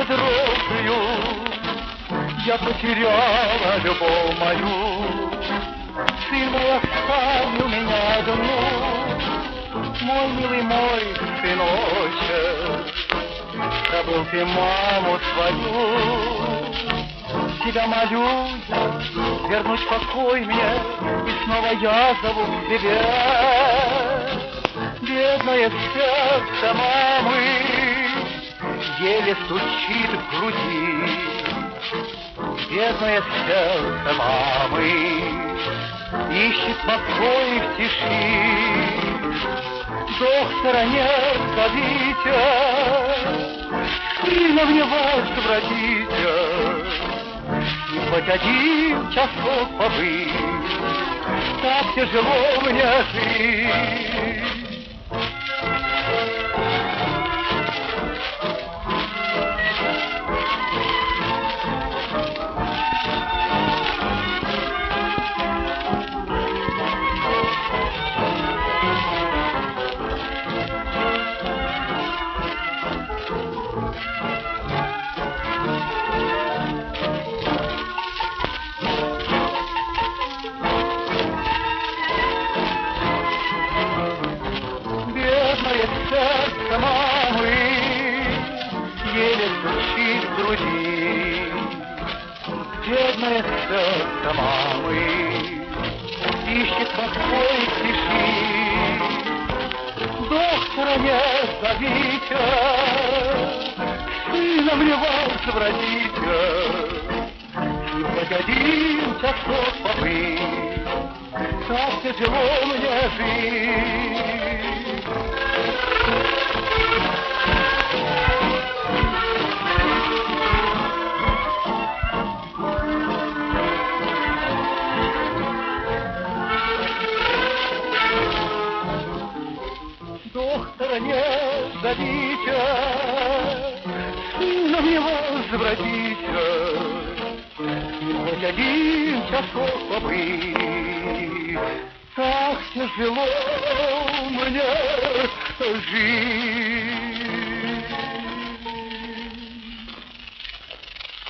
под росою я потеряла любовь мою. Сын мой оставил меня одну, мой милый мой сыночек, забыл ты маму свою. Тебя молю я вернуть покой мне, и снова я зову к тебе. Бедное сердце мамы еле стучит в груди. Бедное сердце мамы ищет покой в тиши. Доктора нет, зовите, сына мне возвратите. И хоть один часок побыть, так тяжело мне жить. Сердце мамы еле стучит в груди. Бедное сердце мамы ищет покой в тиши. Доктора не зовите, сына мне возвратите. И хоть один часок побыть, так тяжело мне жить. Доктора не зовите, сына мне возвратите. Хоть один часок побыть, так тяжело мне жить.